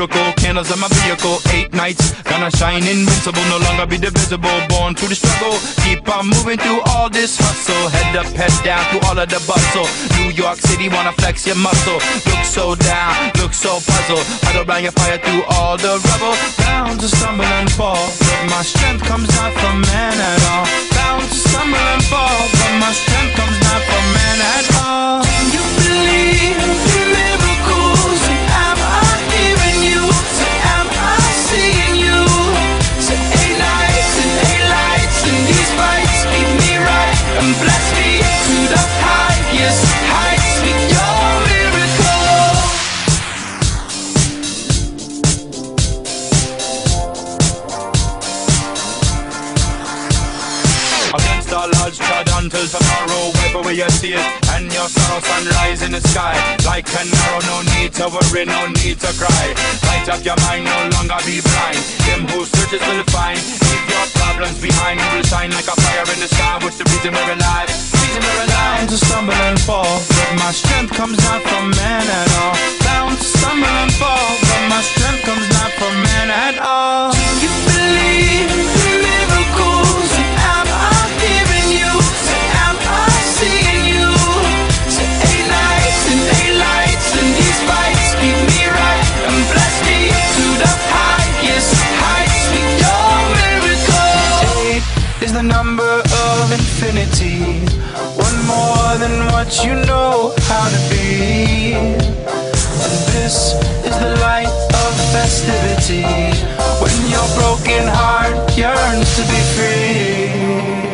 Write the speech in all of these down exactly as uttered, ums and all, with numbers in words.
miracle. Candles in my vehicle, eight nights, gonna shine invincible, no longer be divisible. Born through the struggle, keep on moving through all this hustle. Head up, head down through all of the bustle. New York City, wanna flex your muscle. Look so down, look so puzzled. Huddle around your fire through all the rubble. Bound to stumble and fall, but my strength comes not from man at all. Bound to stumble and fall, but my strength comes not from man at all. Do you believe in miracles? Am I hearing you? So am I seeing you? So eight nights and eight lights and these fights keep me right and bless me to the highest heights with your miracle. Against all odds, trod until tomorrow. Wipe away your tears and your sorrow. Sunrise in the sky like an arrow. No need to worry, no need to cry. Light up your mind, no longer be blind. Him who searches will find. Leave your problems behind. You will shine like a fire in the sky. What's the reason we're alive? Reason we're alive. Bound to stumble and fall, but my strength comes not from man at all. Bound to stumble and fall, but my strength comes not from man at all. Do you believe in miracles? Am I hearing you? So am I seeing you? So eight nights and eight lights and these fights keep me right and bless me to the highest heights with your miracle. Eight is the number of infinity, one more than what you know how to be. And this is the light of festivity, when your broken heart yearns to be free.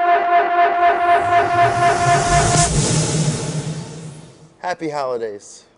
Happy holidays.